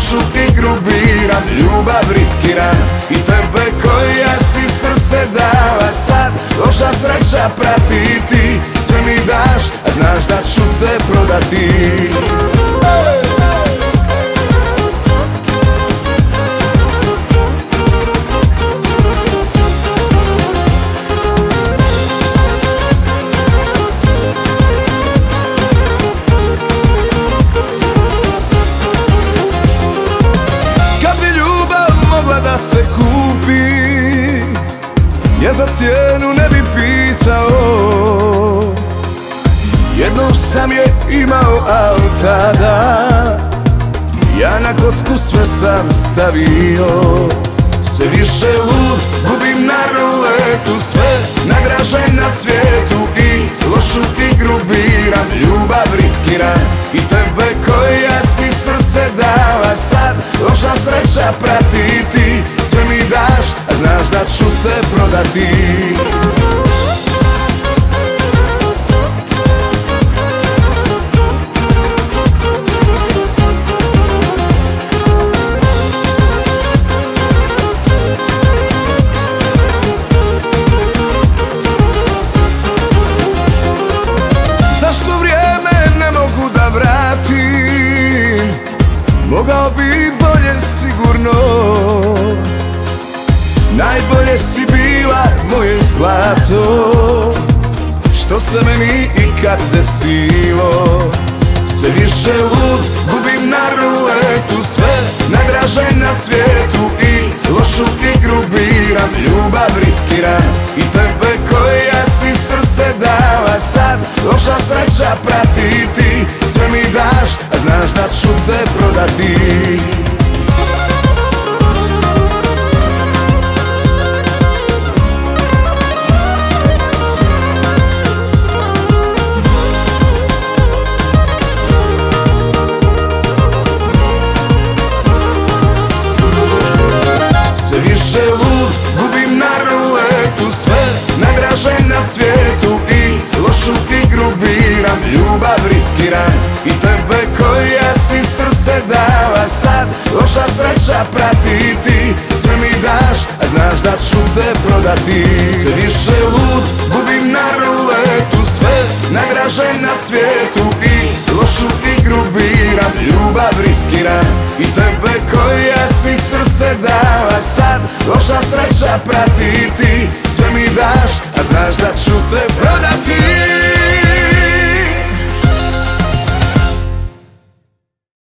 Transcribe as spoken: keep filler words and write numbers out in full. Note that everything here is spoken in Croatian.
lošu igru biram, ljubav riskiram i tebe koja si srce dala sad. Loša sreća prati ti, sve mi daš, a znaš da ću te prodati. Da se kupi, ja za cijenu ne bi pitao. Jednom sam je imao, al tada ja na kocku sve sam stavio. Sve više lud, gubim na ruletu, sve nadražen na svijetu i lošu igru biram, ljubav riskiram i tebe koja si srce dala sad. Loša sreća prati ti, sve mi daš, a znaš da ću te prodati. Mogao bi bolje sigurno, najbolje si bila moje zlato. Što se meni ikad desilo, sve više lud, gubim na ruletu, sve nadražen na svijetu i lošu igru biram, ljubav riskiram i tebe koja si srce dala sad. Loša sreća prati ti, sve mi daš, a znaš da ću te prodati. Sve više lud, gubim na ruletu, sve nadražen na svijetu i lošu igru biram, ljubav riskiram i tebe koja si srce dala sad. Loša sreća prati ti, sve mi daš, a znaš da ću te prodati. Sve više lud, gubim na ruletu, sve nadražen na svijetu i lošu igru biram, ljubav riskiram i tebe koja si srce dala sad. Loša sreća prati ti, sve mi daš, a znaš da ću te prodati.